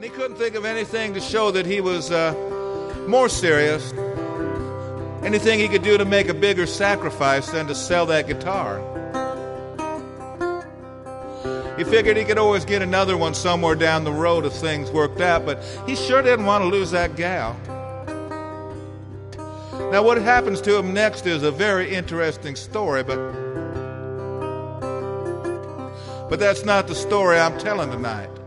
And he couldn't think of anything to show that he was more serious, anything he could do to make a bigger sacrifice than to sell that guitar. He figured he could always get another one somewhere down the road if things worked out, but he sure didn't want to lose that gal. Now, what happens to him next is a very interesting story, but that's not the story I'm telling tonight.